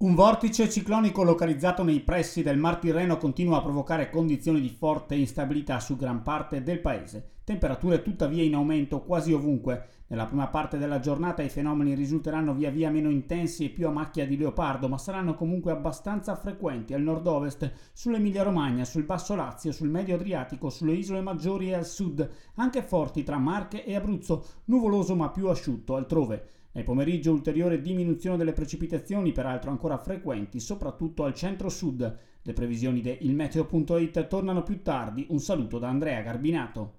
Un vortice ciclonico localizzato nei pressi del Mar Tirreno continua a provocare condizioni di forte instabilità su gran parte del paese. Temperature tuttavia in aumento quasi ovunque. Nella prima parte della giornata i fenomeni risulteranno via via meno intensi e più a macchia di leopardo, ma saranno comunque abbastanza frequenti al nord-ovest, sull'Emilia-Romagna, sul Basso Lazio, sul Medio Adriatico, sulle isole maggiori e al sud, anche forti tra Marche e Abruzzo, nuvoloso ma più asciutto altrove. Nel pomeriggio ulteriore diminuzione delle precipitazioni, peraltro ancora frequenti, soprattutto al centro-sud. Le previsioni di ilmeteo.it tornano più tardi. Un saluto da Andrea Garbinato.